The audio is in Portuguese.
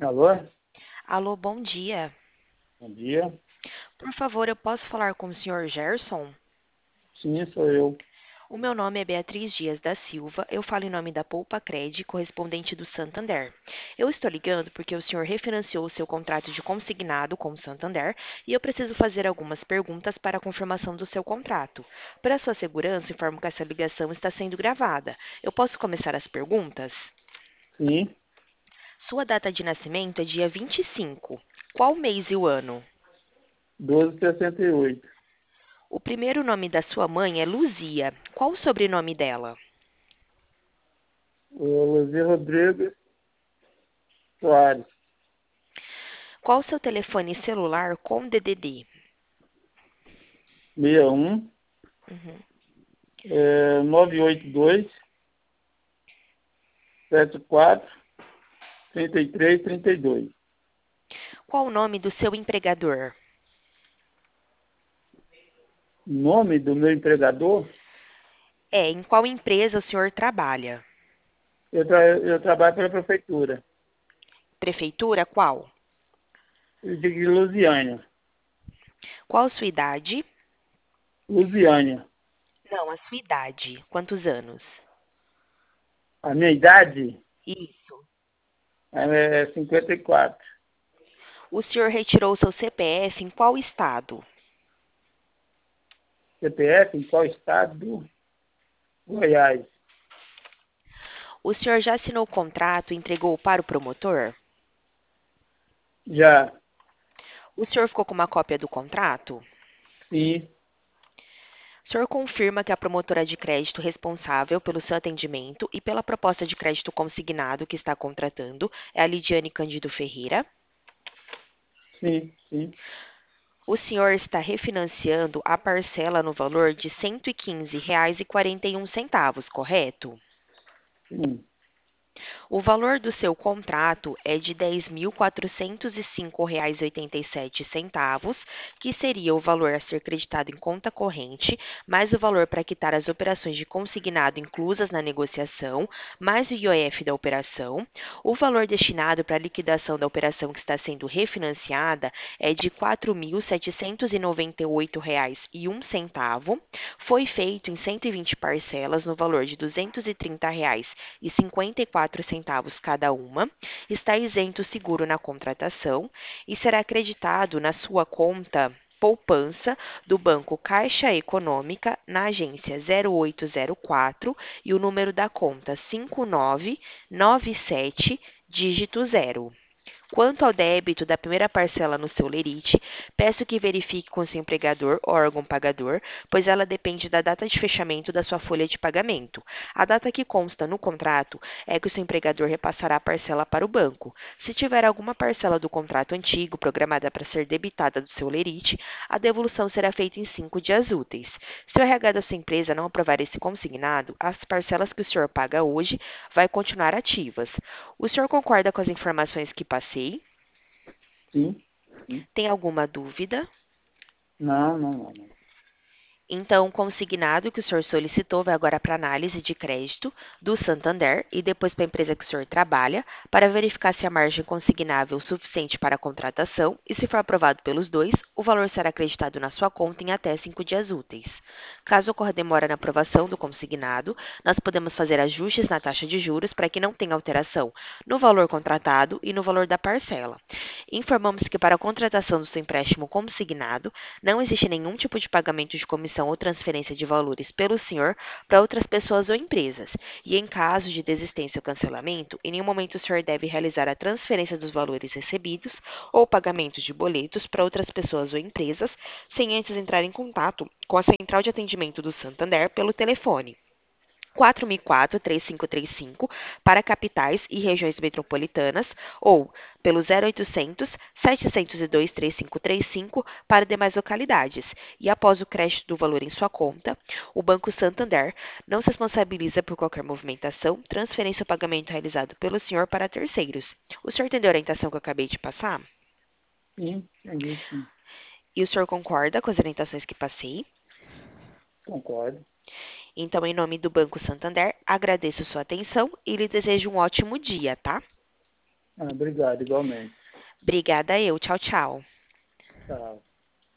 Alô? Alô, bom dia. Bom dia. Por favor, eu posso falar com o senhor Gerson? Sim, sou eu. O meu nome é Beatriz Dias da Silva, eu falo em nome da Poupa Cred, correspondente do Santander. Eu estou ligando porque o senhor refinanciou o seu contrato de consignado com o Santander e eu preciso fazer algumas perguntas para a confirmação do seu contrato. Para sua segurança, informo que essa ligação está sendo gravada. Eu posso começar as perguntas? Sim, Sua data de nascimento é dia 25. Qual mês e o ano? 1268. O primeiro nome da sua mãe é Luzia. Qual o sobrenome dela? Luzia Rodrigues Soares. Qual o seu telefone celular com DDD? 61 Uhum. 982 74 33 32. Qual o nome do seu empregador? Nome do meu empregador? Em qual empresa o senhor trabalha? Eu trabalho para a prefeitura Prefeitura, qual? de Lusiânia. Qual sua idade? Lusiânia. Não, a sua idade. Quantos anos? A minha idade Isso. é 54. O senhor retirou seu CPF em qual estado? CPF em qual estado? Goiás. O senhor já assinou o contrato e entregou para o promotor? Já. O senhor ficou com uma cópia do contrato? Sim, O senhor confirma que a promotora de crédito responsável pelo seu atendimento e pela proposta de crédito consignado que está contratando é a Lidiane Candido Ferreira? sim, sim. O senhor está refinanciando a parcela no valor de R$ 115,41, correto? Sim. O valor do seu contrato é de R$ 10.405,87, que seria o valor a ser creditado em conta corrente, mais o valor para quitar as operações de consignado inclusas na negociação, mais o IOF da operação. O valor destinado para a liquidação da operação que está sendo refinanciada é de R$ 4.798,01. Foi feito em 120 parcelas no valor de R$ 230,54 cada uma, está isento o seguro na contratação e será acreditado na sua conta poupança do Banco Caixa Econômica na agência 0804 e o número da conta 5997 dígito 0. Quanto ao débito da primeira parcela no seu lerite, peço que verifique com seu empregador ou órgão pagador, pois ela depende da data de fechamento da sua folha de pagamento. A data que consta no contrato é que o seu empregador repassará a parcela para o banco. Se tiver alguma parcela do contrato antigo programada para ser debitada do seu lerite, a devolução será feita em 5 dias úteis. Se o RH da sua empresa não aprovar esse consignado, as parcelas que o senhor paga hoje vai continuar ativas. O senhor concorda com as informações que passei? Sim, sim. Tem alguma dúvida? Não, não, não, não. Então, o consignado que o senhor solicitou vai agora para análise de crédito do Santander e depois para a empresa que o senhor trabalha, para verificar se a margem consignável é suficiente para a contratação e, se for aprovado pelos dois, o valor será acreditado na sua conta em até 5 dias úteis. Caso ocorra demora na aprovação do consignado, nós podemos fazer ajustes na taxa de juros para que não tenha alteração no valor contratado e no valor da parcela. Informamos que para a contratação do seu empréstimo consignado, não existe nenhum tipo de pagamento de comissão ou transferência de valores pelo senhor para outras pessoas ou empresas. E em caso de desistência ou cancelamento, em nenhum momento o senhor deve realizar a transferência dos valores recebidos ou pagamento de boletos para outras pessoas ou empresas, sem antes entrar em contato com a central de atendimento do Santander pelo telefone 4004-3535 para capitais e regiões metropolitanas ou pelo 0800 702 3535 para demais localidades. E após o crédito do valor em sua conta, o Banco Santander não se responsabiliza por qualquer movimentação, transferência ou pagamento realizado pelo senhor para terceiros. O senhor entendeu a orientação que eu acabei de passar? Sim, entendi, sim. E o senhor concorda com as orientações que passei? Concordo. Então, em nome do Banco Santander, agradeço sua atenção e lhe desejo um ótimo dia, tá? Ah, obrigado, igualmente. Obrigada eu. Tchau, tchau. Tchau.